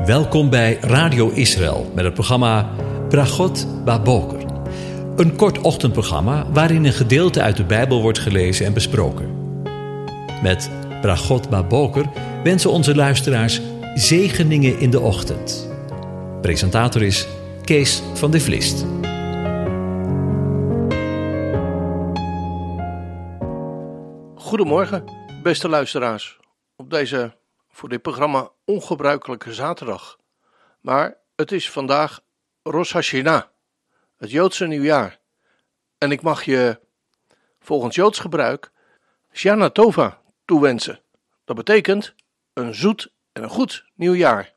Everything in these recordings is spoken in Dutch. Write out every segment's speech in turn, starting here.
Welkom bij Radio Israël met het programma Bragot Baboker. Een kort ochtendprogramma waarin een gedeelte uit de Bijbel wordt gelezen en besproken. Met Bragot Baboker wensen onze luisteraars zegeningen in de ochtend. Presentator is Kees van de Vlist. Goedemorgen, beste luisteraars. Op deze voor dit programma ongebruikelijke zaterdag. Maar het is vandaag Rosh Hashanah, het Joodse nieuwjaar. En ik mag je volgens Joods gebruik Shana Tova toewensen. Dat betekent een zoet en een goed nieuwjaar.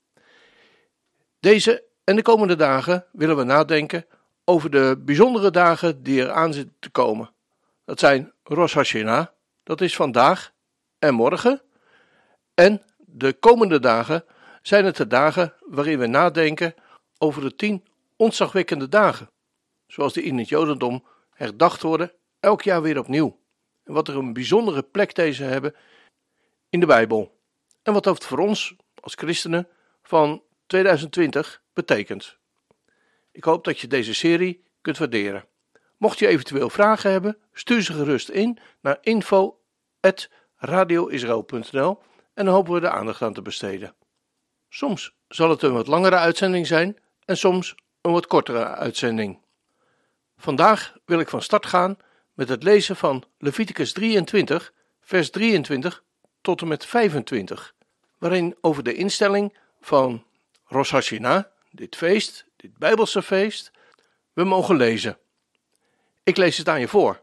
Deze en de komende dagen willen we nadenken over de bijzondere dagen die er aan zitten te komen. Dat zijn Rosh Hashanah, dat is vandaag en morgen. En de komende dagen zijn het de dagen waarin we nadenken over de 10 ontzagwekkende dagen, zoals die in het Jodendom herdacht worden, elk jaar weer opnieuw. En wat er een bijzondere plek deze hebben in de Bijbel. En wat dat voor ons als christenen van 2020 betekent. Ik hoop dat je deze serie kunt waarderen. Mocht je eventueel vragen hebben, stuur ze gerust in naar info@radioisrael.nl en dan hopen we de aandacht aan te besteden. Soms zal het een wat langere uitzending zijn en soms een wat kortere uitzending. Vandaag wil ik van start gaan met het lezen van Leviticus 23, vers 23 tot en met 25, waarin over de instelling van Rosh Hashanah, dit feest, dit Bijbelse feest, we mogen lezen. Ik lees het aan je voor.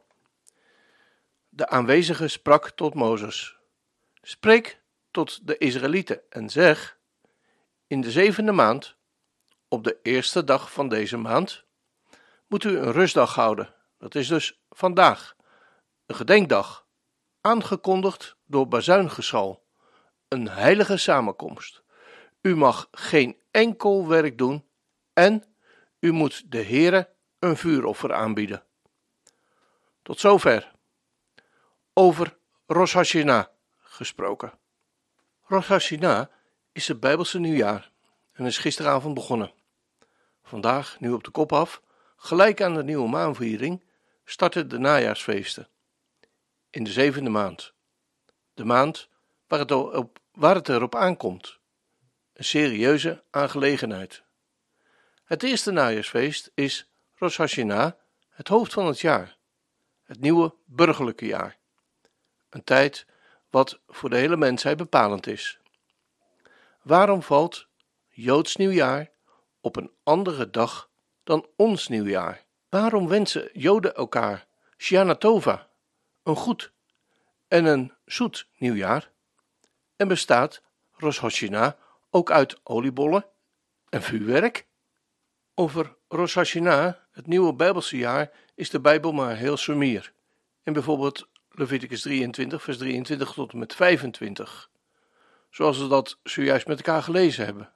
De aanwezige sprak tot Mozes: Spreek tot de Israëlieten en zeg: in de 7e maand, op de eerste dag van deze maand, moet u een rustdag houden. Dat is dus vandaag, een gedenkdag, aangekondigd door bazuingeschal, een heilige samenkomst. U mag geen enkel werk doen en u moet de Heere een vuuroffer aanbieden. Tot zover. Over Rosh Hashanah gesproken. Rosh Hashanah is het Bijbelse nieuwjaar en is gisteravond begonnen. Vandaag, nu op de kop af, gelijk aan de nieuwe maanviering, starten de najaarsfeesten. In de 7e maand. De maand waar het erop aankomt. Een serieuze aangelegenheid. Het eerste najaarsfeest is Rosh Hashanah, het hoofd van het jaar. Het nieuwe burgerlijke jaar. Een tijd wat voor de hele mensheid bepalend is. Waarom valt Joods nieuwjaar op een andere dag dan ons nieuwjaar? Waarom wensen Joden elkaar Shana Tova, een goed en een zoet nieuwjaar? En bestaat Rosh Hashanah ook uit oliebollen en vuurwerk? Over Rosh Hashanah, het nieuwe Bijbelse jaar, is de Bijbel maar heel sumier. In bijvoorbeeld Leviticus 23, vers 23 tot en met 25. Zoals we dat zojuist met elkaar gelezen hebben.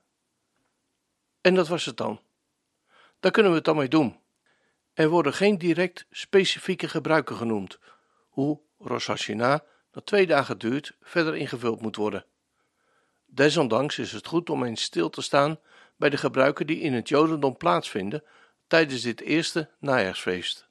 En dat was het dan. Daar kunnen we het dan mee doen. Er worden geen direct specifieke gebruiken genoemd, hoe Rosh Hashanah, dat 2 dagen duurt, verder ingevuld moet worden. Desondanks is het goed om eens stil te staan bij de gebruiken die in het Jodendom plaatsvinden tijdens dit eerste najaarsfeest.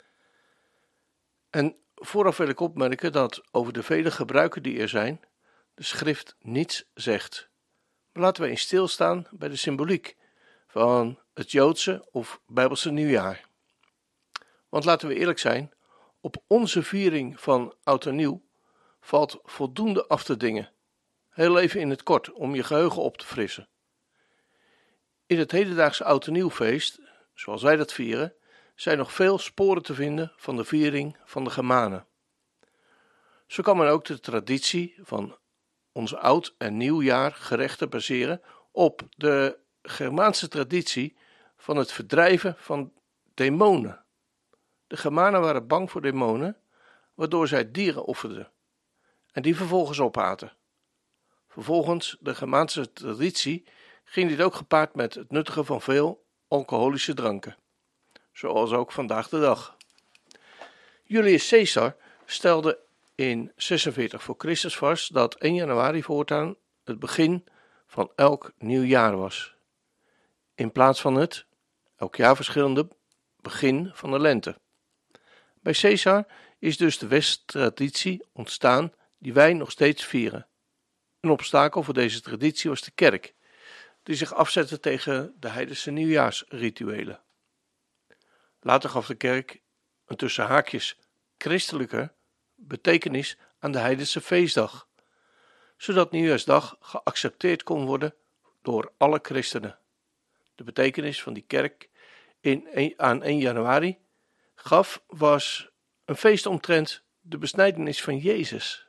En vooraf wil ik opmerken dat over de vele gebruiken die er zijn, de schrift niets zegt. Maar laten we eens stilstaan bij de symboliek van het Joodse of Bijbelse nieuwjaar. Want laten we eerlijk zijn, op onze viering van Oud en Nieuw valt voldoende af te dingen. Heel even in het kort, om je geheugen op te frissen. In het hedendaagse Oud en Nieuwfeest, zoals wij dat vieren, zijn nog veel sporen te vinden van de viering van de Germanen. Zo kan men ook de traditie van ons oud en nieuwjaar gerechten baseren op de Germaanse traditie van het verdrijven van demonen. De Germanen waren bang voor demonen, waardoor zij dieren offerden en die vervolgens opaten. Volgens de Germaanse traditie ging dit ook gepaard met het nuttigen van veel alcoholische dranken, zoals ook vandaag de dag. Julius Caesar stelde in 46 voor Christus vast dat 1 januari voortaan het begin van elk nieuw jaar was, in plaats van het, elk jaar verschillende, begin van de lente. Bij Caesar is dus de Westtraditie ontstaan die wij nog steeds vieren. Een obstakel voor deze traditie was de kerk, die zich afzette tegen de heidense nieuwjaarsrituelen. Later gaf de kerk een tussen haakjes christelijke betekenis aan de heidense feestdag, zodat nieuwjaarsdag geaccepteerd kon worden door alle christenen. De betekenis van die kerk aan 1 januari gaf was een feest omtrent de besnijdenis van Jezus.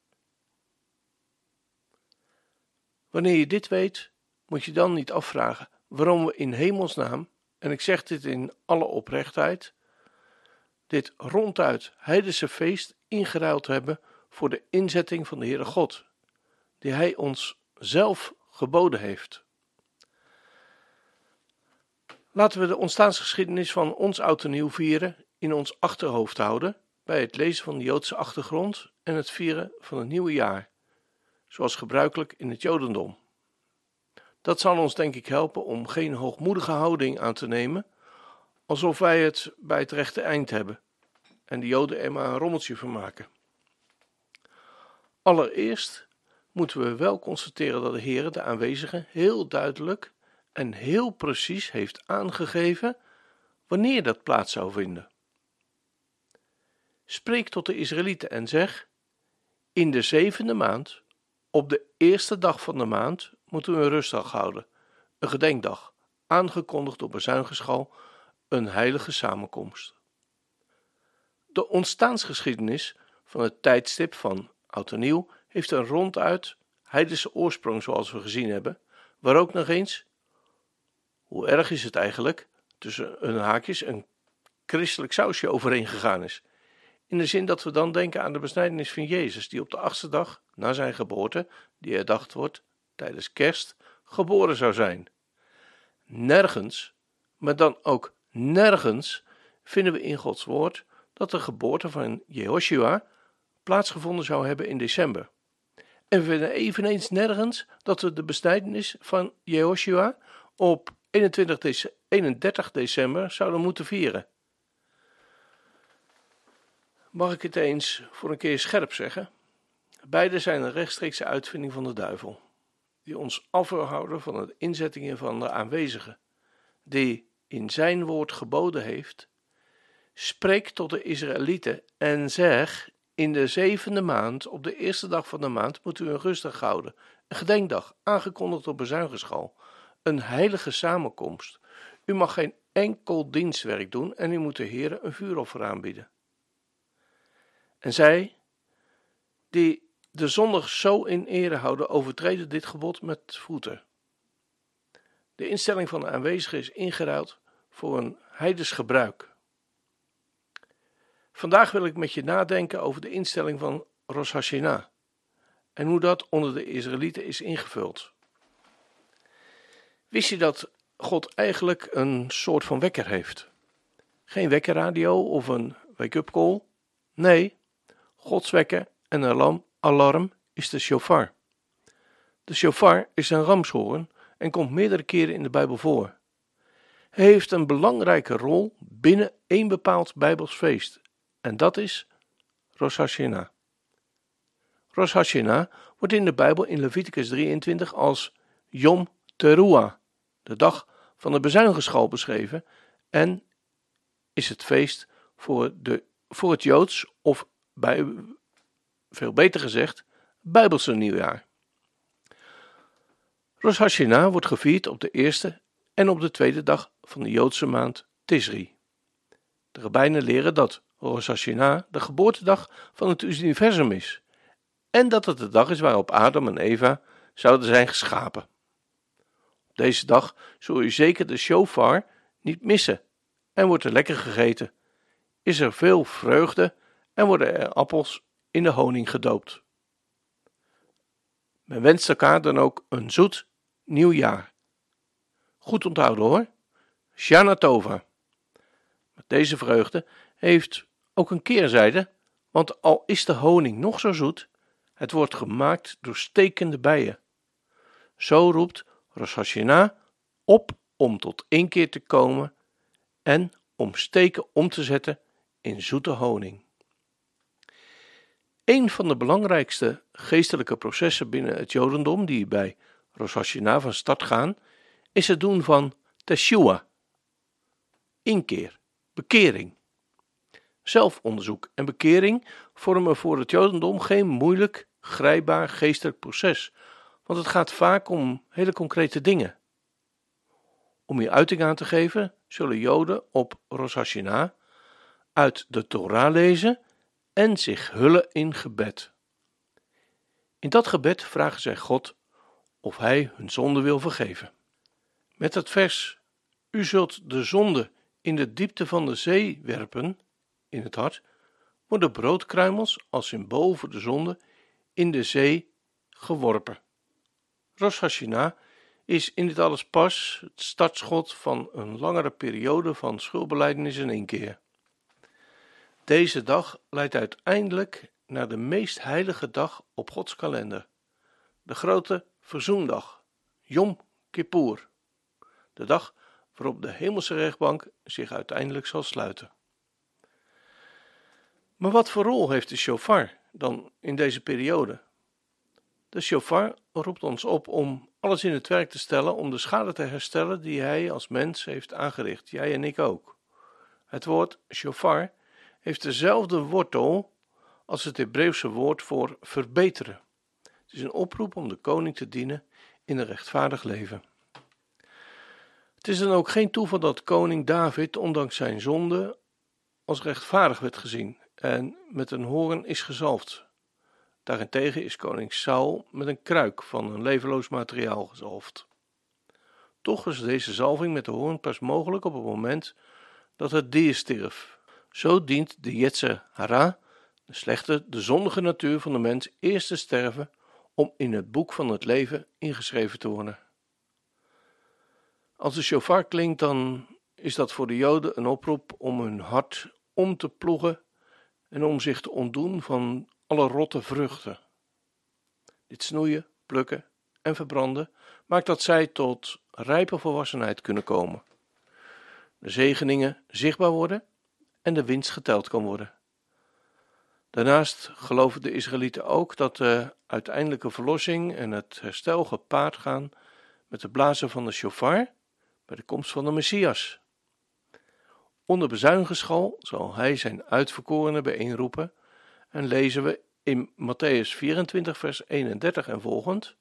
Wanneer je dit weet, moet je dan niet afvragen waarom we in hemelsnaam, en ik zeg dit in alle oprechtheid, dit ronduit heidense feest ingeruild hebben voor de inzetting van de Heere God, die Hij ons zelf geboden heeft. Laten we de ontstaansgeschiedenis van ons oud en nieuw vieren in ons achterhoofd houden bij het lezen van de Joodse achtergrond en het vieren van het nieuwe jaar, zoals gebruikelijk in het Jodendom. Dat zal ons denk ik helpen om geen hoogmoedige houding aan te nemen, alsof wij het bij het rechte eind hebben en de Joden er maar een rommeltje van maken. Allereerst moeten we wel constateren dat de Heer de aanwezigen heel duidelijk en heel precies heeft aangegeven wanneer dat plaats zou vinden. Spreek tot de Israëlieten en zeg: in de 7e maand, op de eerste dag van de maand, moeten we een rustdag houden, een gedenkdag, aangekondigd door bezuingeschal, een heilige samenkomst. De ontstaansgeschiedenis van het tijdstip van oud en nieuw heeft een ronduit heidense oorsprong, zoals we gezien hebben, waar ook nog eens, hoe erg is het eigenlijk, tussen een haakjes een christelijk sausje overheen gegaan is. In de zin dat we dan denken aan de besnijdenis van Jezus, die op de 8e dag na zijn geboorte, die herdacht wordt tijdens kerst, geboren zou zijn. Nergens, maar dan ook nergens, vinden we in Gods woord dat de geboorte van Jehoshua plaatsgevonden zou hebben in december. En we vinden eveneens nergens dat we de besnijdenis van Jehoshua op 31 december zouden moeten vieren. Mag ik het eens voor een keer scherp zeggen? Beide zijn een rechtstreekse uitvinding van de duivel, die ons af wil houden van het inzettingen van de aanwezigen, die in zijn woord geboden heeft: spreek tot de Israëlieten en zeg: in de 7e maand, op de eerste dag van de maand, moet u een rustdag houden, een gedenkdag, aangekondigd op bezuingeschal, een heilige samenkomst. U mag geen enkel dienstwerk doen en u moet de Heere een vuuroffer aanbieden. En zij, die de zondag zo in ere houden, overtreden dit gebod met voeten. De instelling van de aanwezigen is ingeruild voor een heidens gebruik. Vandaag wil ik met je nadenken over de instelling van Rosh Hashanah en hoe dat onder de Israëlieten is ingevuld. Wist je dat God eigenlijk een soort van wekker heeft? Geen wekkerradio of een wake-up call. Nee, Gods wekker en alarm is de shofar. De shofar is een ramshoorn en komt meerdere keren in de Bijbel voor. Hij heeft een belangrijke rol binnen één bepaald Bijbels feest. En dat is Rosh Hashanah. Rosh Hashanah wordt in de Bijbel in Leviticus 23 als Yom Teruah, de dag van de bezuingeschal, beschreven en is het feest voor het Joods, of veel beter gezegd, Bijbelse nieuwjaar. Rosh Hashanah wordt gevierd op de eerste en op de tweede dag van de Joodse maand Tisri. De rabbijnen leren dat Rosh Hashanah de geboortedag van het universum is en dat het de dag is waarop Adam en Eva zouden zijn geschapen. Op deze dag zul je zeker de shofar niet missen en wordt er lekker gegeten, is er veel vreugde en worden er appels in de honing gedoopt. Men wenst elkaar dan ook een zoet nieuw jaar. Goed onthouden hoor, Shana Tova. Met deze vreugde heeft ook een keerzijde, want al is de honing nog zo zoet, het wordt gemaakt door stekende bijen. Zo roept Rosh Hashanah op om tot inkeer te komen en om steken om te zetten in zoete honing. Een van de belangrijkste geestelijke processen binnen het Jodendom die bij Rosh Hashanah van start gaan, is het doen van Teshua, inkeer, bekering. Zelfonderzoek en bekering vormen voor het Jodendom geen moeilijk, grijpbaar geestelijk proces, want het gaat vaak om hele concrete dingen. Om hier uiting aan te geven, zullen Joden op Rosh Hashanah uit de Torah lezen en zich hullen in gebed. In dat gebed vragen zij God of Hij hun zonde wil vergeven. Met het vers: U zult de zonde in de diepte van de zee werpen, in het hart, worden broodkruimels als symbool voor de zonde in de zee geworpen. Rosh Hashanah is in dit alles pas het startschot van een langere periode van schuldbelijdenis en inkeer. Deze dag leidt uiteindelijk naar de meest heilige dag op Gods kalender, de grote verzoendag, Yom Kippur, de dag waarop de hemelse rechtbank zich uiteindelijk zal sluiten. Maar wat voor rol heeft de shofar dan in deze periode? De shofar roept ons op om alles in het werk te stellen om de schade te herstellen die hij als mens heeft aangericht, jij en ik ook. Het woord shofar heeft dezelfde wortel als het Hebreeuwse woord voor verbeteren. Het is een oproep om de koning te dienen in een rechtvaardig leven. Het is dan ook geen toeval dat koning David, ondanks zijn zonde, als rechtvaardig werd gezien en met een hoorn is gezalfd. Daarentegen is koning Saul met een kruik van een levenloos materiaal gezalfd. Toch is deze zalving met de hoorn pas mogelijk op het moment dat het dier stierf. Zo dient de Yetzer Hara, de zondige natuur van de mens, eerst te sterven om in het boek van het leven ingeschreven te worden. Als de shofar klinkt, dan is dat voor de Joden een oproep om hun hart om te ploegen en om zich te ontdoen van alle rotte vruchten. Dit snoeien, plukken en verbranden maakt dat zij tot rijpe volwassenheid kunnen komen. De zegeningen zichtbaar worden en de winst geteld kan worden. Daarnaast geloven de Israëlieten ook dat de uiteindelijke verlossing en het herstel gepaard gaan met het blazen van de shofar bij de komst van de Messias. Onder bezuinigingsschool zal hij zijn uitverkorenen bijeenroepen en lezen we in Matthäus 24 vers 31 en volgend: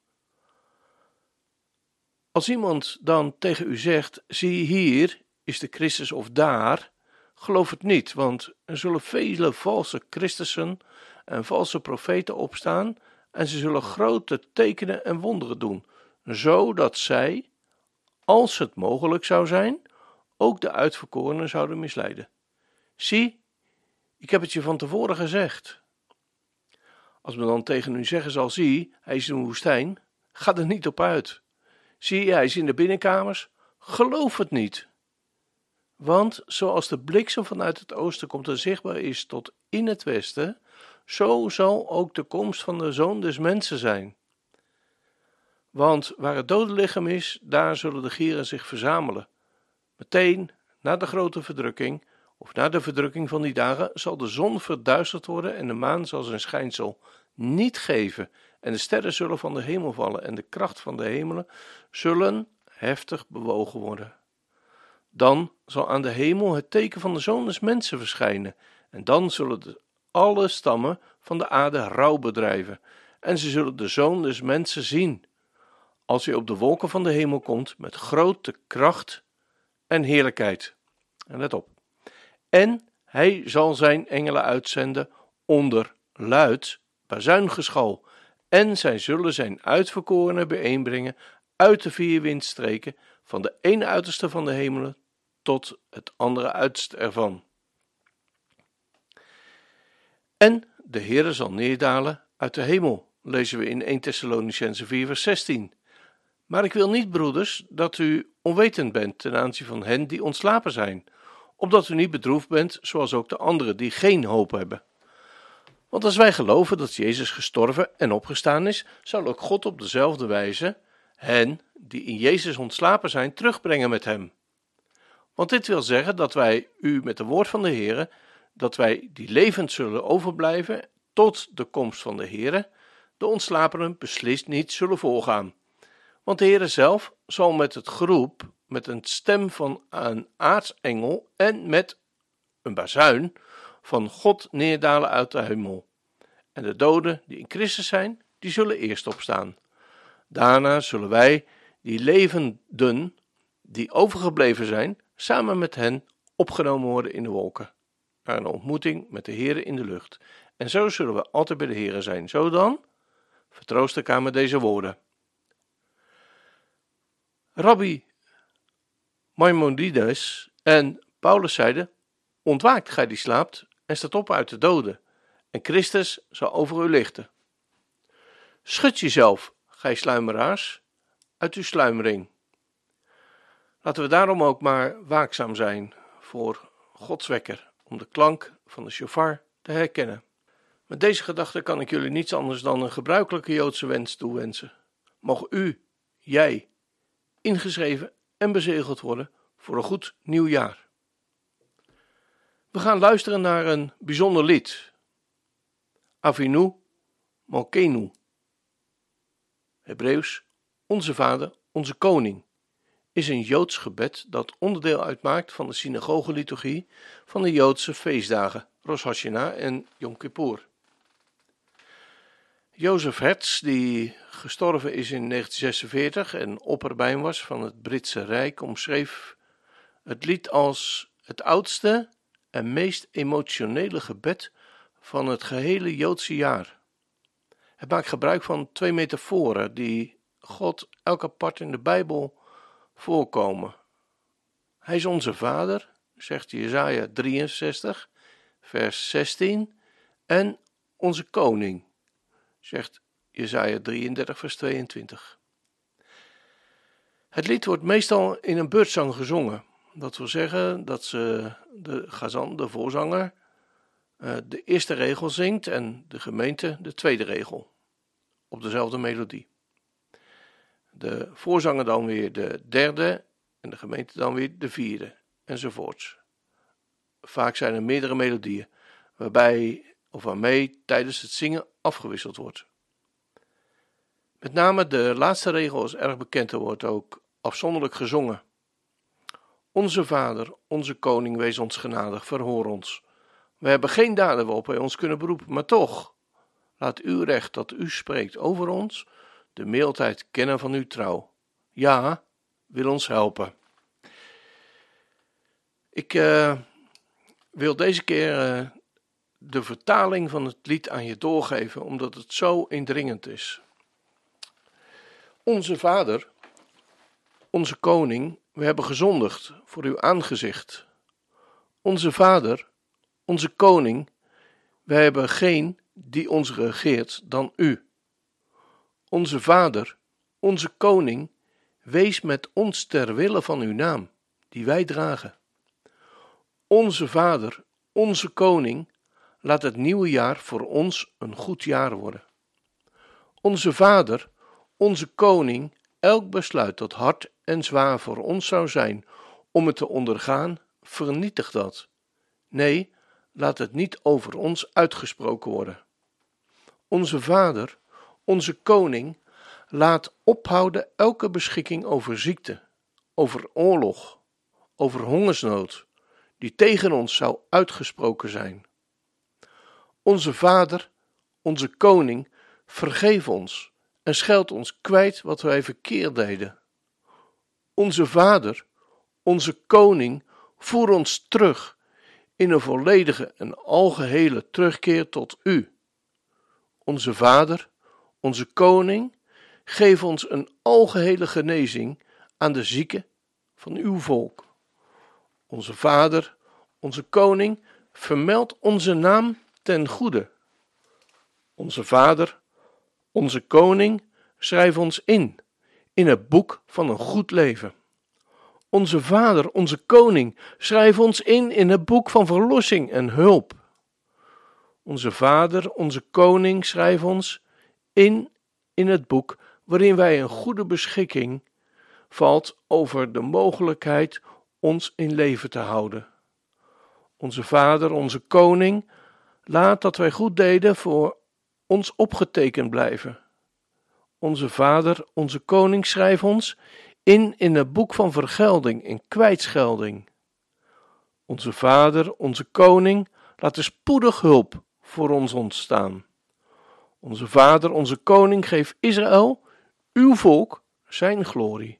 Als iemand dan tegen u zegt, zie hier is de Christus of daar, geloof het niet, want er zullen vele valse Christussen en valse profeten opstaan en ze zullen grote tekenen en wonderen doen, zodat zij, als het mogelijk zou zijn, ook de uitverkorenen zouden misleiden. Zie, ik heb het je van tevoren gezegd. Als men dan tegen u zeggen zal, zie, hij is in de woestijn, ga er niet op uit. Zie, hij is in de binnenkamers, geloof het niet. Want zoals de bliksem vanuit het oosten komt en zichtbaar is tot in het westen, zo zal ook de komst van de Zoon des Mensen zijn. Want waar het dode lichaam is, daar zullen de gieren zich verzamelen. Meteen na de grote verdrukking, of na de verdrukking van die dagen, zal de zon verduisterd worden en de maan zal zijn schijnsel niet geven. En de sterren zullen van de hemel vallen en de kracht van de hemelen zullen heftig bewogen worden. Dan zal aan de hemel het teken van de Zoon des Mensen verschijnen. En dan zullen alle stammen van de aarde rouw bedrijven. En ze zullen de Zoon des Mensen zien, als hij op de wolken van de hemel komt met grote kracht en heerlijkheid. En let op. En hij zal zijn engelen uitzenden onder luid bazuingeschal. En zij zullen zijn uitverkorenen bijeenbrengen uit de vier windstreken, van de ene uiterste van de hemelen tot het andere uiterste ervan. En de Heere zal neerdalen uit de hemel, lezen we in 1 Thessalonicenzen 4 vers 16. Maar ik wil niet, broeders, dat u onwetend bent ten aanzien van hen die ontslapen zijn, opdat u niet bedroefd bent, zoals ook de anderen die geen hoop hebben. Want als wij geloven dat Jezus gestorven en opgestaan is, zal ook God op dezelfde wijze hen die in Jezus ontslapen zijn, terugbrengen met hem. Want dit wil zeggen dat wij u met het woord van de Heere, dat wij die levend zullen overblijven tot de komst van de Heere, de ontslapenen beslist niet zullen voorgaan. Want de Heere zelf zal met het geroep, met een stem van een aartsengel en met een bazuin van God neerdalen uit de hemel. En de doden die in Christus zijn, die zullen eerst opstaan. Daarna zullen wij, die levenden, die overgebleven zijn, samen met hen opgenomen worden in de wolken, naar een ontmoeting met de Heere in de lucht. En zo zullen we altijd bij de Heere zijn. Zo dan, vertroost elkaar met deze woorden. Rabbi Maimonides en Paulus zeiden: ontwaakt gij die slaapt en staat op uit de doden, en Christus zal over u lichten. Schud jezelf, gij sluimeraars, uit uw sluimering. Laten we daarom ook maar waakzaam zijn voor Gods wekker, om de klank van de shofar te herkennen. Met deze gedachte kan ik jullie niets anders dan een gebruikelijke Joodse wens toewensen. Mogen u, jij, ingeschreven en bezegeld worden voor een goed nieuw jaar. We gaan luisteren naar een bijzonder lied. Avinu Malkeinu. Hebreeuws, Onze Vader, Onze Koning, is een Joods gebed dat onderdeel uitmaakt van de synagogeliturgie van de Joodse feestdagen Rosh Hashanah en Yom Kippur. Joseph Hertz, die gestorven is in 1946 en opperbijn was van het Britse Rijk, omschreef het lied als het oudste en meest emotionele gebed van het gehele Joodse jaar. Het maakt gebruik van 2 metaforen die God elk apart in de Bijbel voorkomen. Hij is onze Vader, zegt Jesaja 63, vers 16, en onze Koning, zegt Jesaja 33, vers 22. Het lied wordt meestal in een beurtzang gezongen. Dat wil zeggen dat de gazan, de voorzanger, de eerste regel zingt en de gemeente de tweede regel, op dezelfde melodie. De voorzanger dan weer de derde en de gemeente dan weer de vierde, enzovoorts. Vaak zijn er meerdere melodieën, waarmee tijdens het zingen afgewisseld wordt. Met name de laatste regel is erg bekend en wordt ook afzonderlijk gezongen. Onze Vader, onze Koning, wees ons genadig, verhoor ons. We hebben geen daden waarop wij ons kunnen beroepen, maar toch, laat uw recht dat u spreekt over ons, de mildheid kennen van uw trouw. Ja, wil ons helpen. Ik wil deze keer de vertaling van het lied aan je doorgeven, omdat het zo indringend is. Onze Vader, onze Koning, we hebben gezondigd voor uw aangezicht. Onze Vader, onze Koning, wij hebben geen die ons regeert dan u. Onze Vader, onze Koning, wees met ons ter wille van uw naam, die wij dragen. Onze Vader, onze Koning, laat het nieuwe jaar voor ons een goed jaar worden. Onze Vader, onze Koning, elk besluit dat hard en zwaar voor ons zou zijn om het te ondergaan, vernietig dat. Nee, laat het niet over ons uitgesproken worden. Onze Vader, onze Koning, laat ophouden elke beschikking over ziekte, over oorlog, over hongersnood, die tegen ons zou uitgesproken zijn. Onze Vader, onze Koning, vergeef ons en scheld ons kwijt wat wij verkeerd deden. Onze Vader, onze Koning, voer ons terug in een volledige en algehele terugkeer tot u. Onze Vader, onze Koning, geef ons een algehele genezing aan de zieken van uw volk. Onze Vader, onze Koning, vermeld onze naam ten goede. Onze Vader, onze Koning, schrijf ons in het boek van een goed leven. Onze Vader, onze Koning, schrijf ons in het boek van verlossing en hulp. Onze Vader, onze Koning, schrijf ons in het boek waarin wij een goede beschikking valt over de mogelijkheid ons in leven te houden. Onze Vader, onze Koning, laat dat wij goed deden voor ons opgetekend blijven. Onze Vader, onze Koning, schrijf ons in het boek van vergelding, in kwijtschelding. Onze Vader, onze Koning, laat er spoedig hulp voor ons ontstaan. Onze Vader, onze Koning, geef Israël, uw volk, zijn glorie.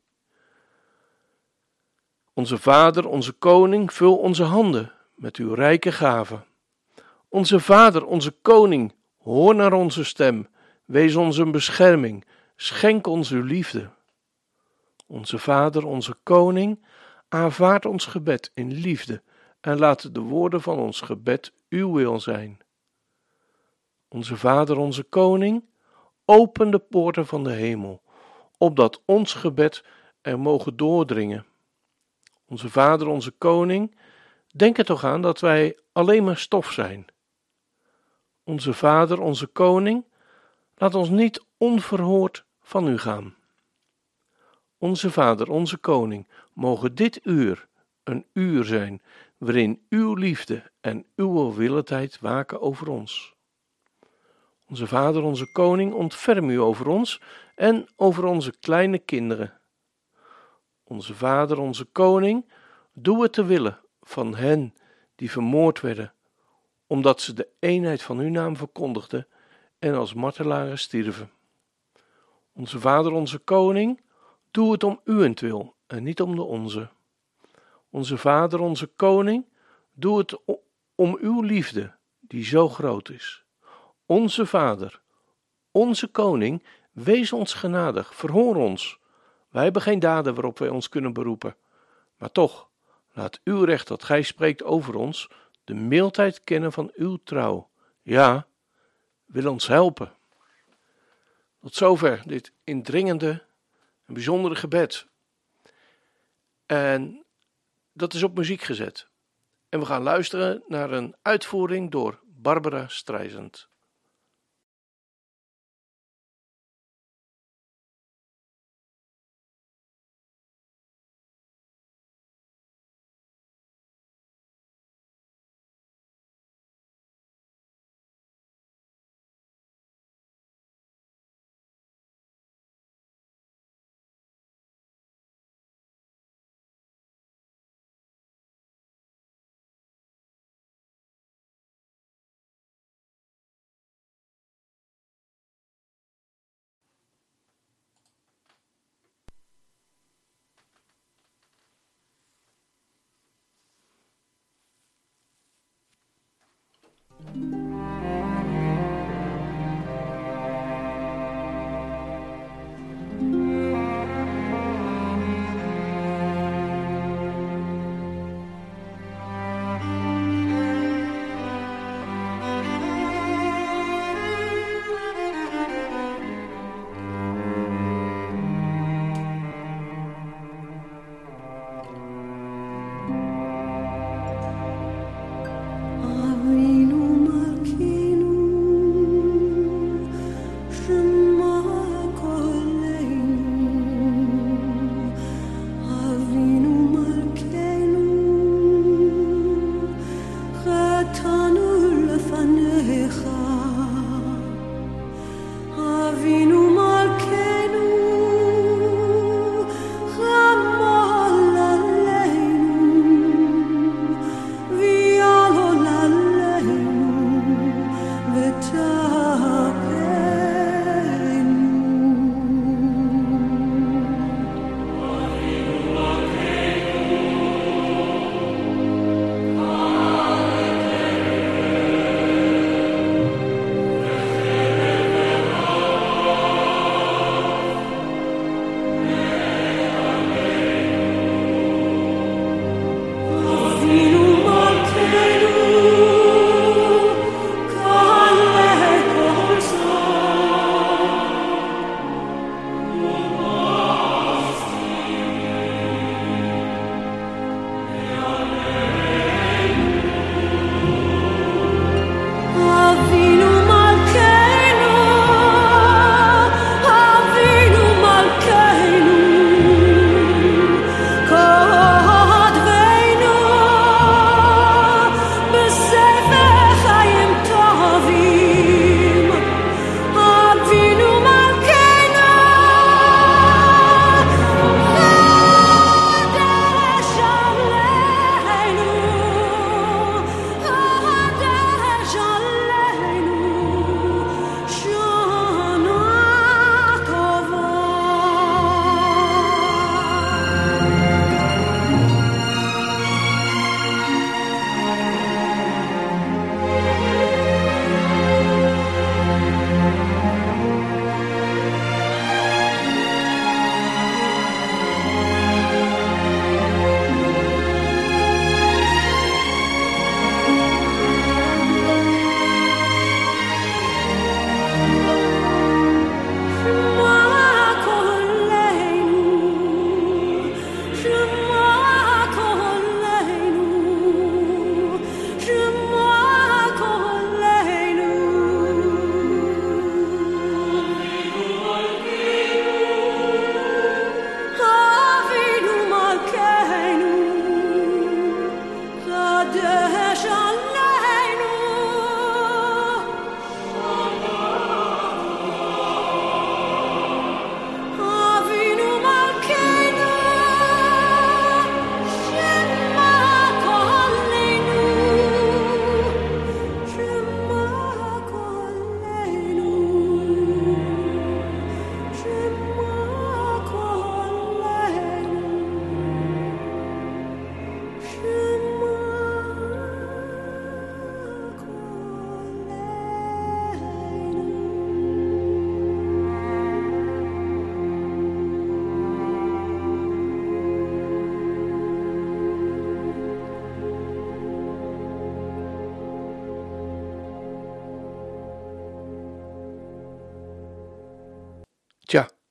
Onze Vader, onze Koning, vul onze handen met uw rijke gaven. Onze Vader, onze Koning, hoor naar onze stem, wees ons een bescherming, schenk ons uw liefde. Onze Vader, onze Koning, aanvaard ons gebed in liefde en laat de woorden van ons gebed uw wil zijn. Onze Vader, onze Koning, open de poorten van de hemel, opdat ons gebed er mogen doordringen. Onze Vader, onze Koning, denk er toch aan dat wij alleen maar stof zijn. Onze Vader, onze Koning, laat ons niet onverhoord van u gaan. Onze Vader, onze Koning, mogen dit uur een uur zijn waarin uw liefde en uw welwillendheid waken over ons. Onze Vader, onze Koning, ontferm u over ons en over onze kleine kinderen. Onze Vader, onze Koning, doe het te willen van hen die vermoord werden, omdat ze de eenheid van uw naam verkondigden en als martelaren stierven. Onze Vader, onze Koning, doe het om uwentwil en niet om de onze. Onze Vader, onze Koning, doe het om uw liefde, die zo groot is. Onze Vader, onze Koning, wees ons genadig, verhoor ons. Wij hebben geen daden waarop wij ons kunnen beroepen, maar toch, laat uw recht dat gij spreekt over ons, de mildheid kennen van uw trouw. Ja, wil ons helpen. Tot zover dit indringende en bijzondere gebed. En dat is op muziek gezet. En we gaan luisteren naar een uitvoering door Barbara Streisand. Avril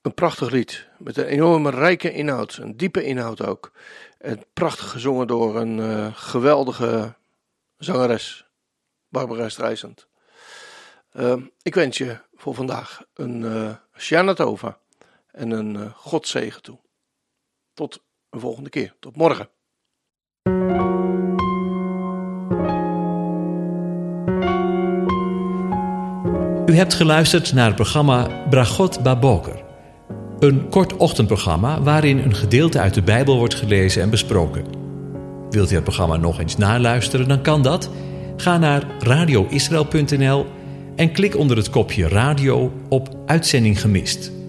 Een prachtig lied met een enorme rijke inhoud, een diepe inhoud ook. En prachtig gezongen door een geweldige zangeres, Barbara Streisand. Ik wens je voor vandaag een Shana Tova en een Godzegen toe. Tot een volgende keer, tot morgen. U hebt geluisterd naar het programma Bragot Baboker. Een kort ochtendprogramma waarin een gedeelte uit de Bijbel wordt gelezen en besproken. Wilt u het programma nog eens naluisteren, dan kan dat. Ga naar radioisrael.nl en klik onder het kopje radio op Uitzending gemist.